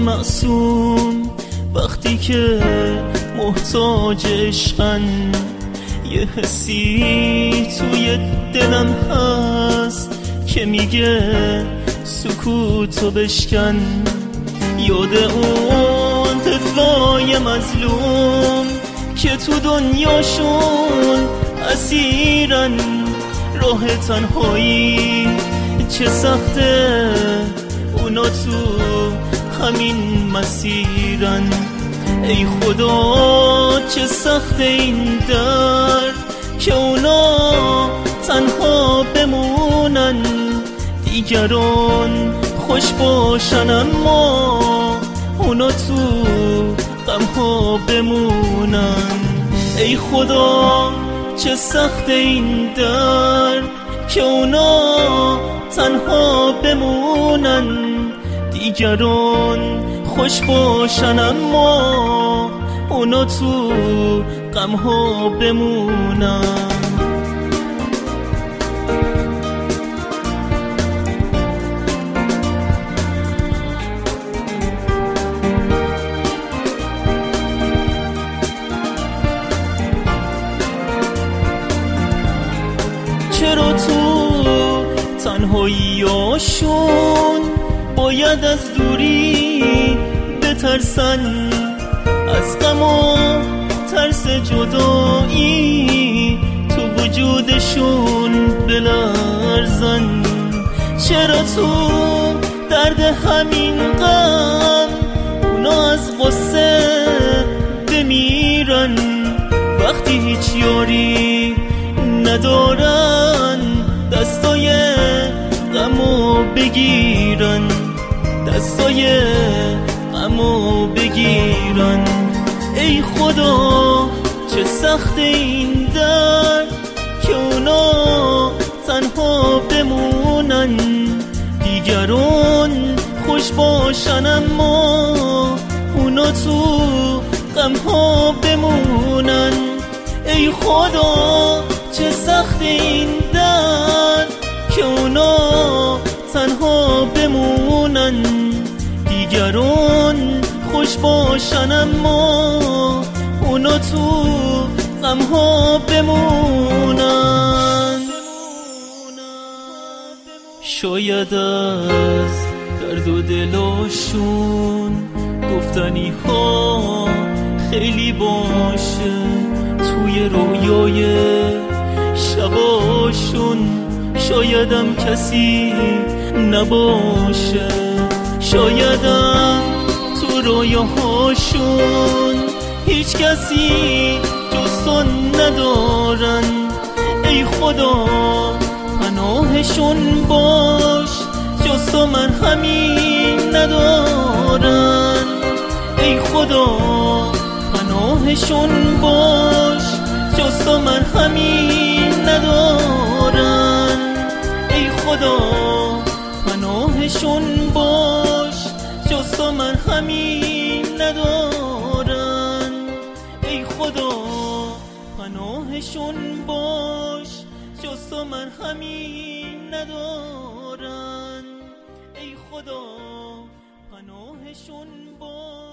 معصوم وقتی که محتاج عشقن، یه حسی توی دلم هست که میگه سکوتو بشکن. یاد اون طفلای مظلوم که تو دنیاشون اسیرن، راه تنهایی چه سخته، اونا تو همین مسیرن. ای خدا چه سخته این درد که اونا تنها بمونن، دیگران خوش باشن اما اونا تو غم‌ها بمونن. ای خدا چه سخته این درد که اونا تنها بمونن، دیگران خوش باشن اما اونا تو غم‌ها بمونن. چرا تو تنهاییاشون باید از دوری بترسن، از غم و ترس جدایی تو وجودشون بلرزن؟ چرا تو درد همین غم اونا از غصه بمیرن، وقتی هیچ یاری ندارن دستای غمو بگیرن، دستای غمو بگیرن. ای خدا چه سخت این درد که اونا تنها بمونن، دیگران خوش باشن اما اونا تو غم‌ها بمونن. ای خدا چه سخت این درد که اونا تنها بمونن، دیگران خوش باشن اما اونا تو غم‌ها بمونن. شاید از درد و دلاشون گفتنی ها خیلی باشه، توی رویای شباشون شایدم کسی نباشه، شایدم تو رویاهاشون هیچ کسی جز تو ندارن. ای خدا پناهشون باش، جز تو من همین ندارن. ای خدا پناهشون باش، جز تو من همین ندارن. ای خدا پناهشون باش، جز تو من همین ندارن. ای خدا پناهشون باش، جز تو من همین ندارن. ای خدا پناهشون باش.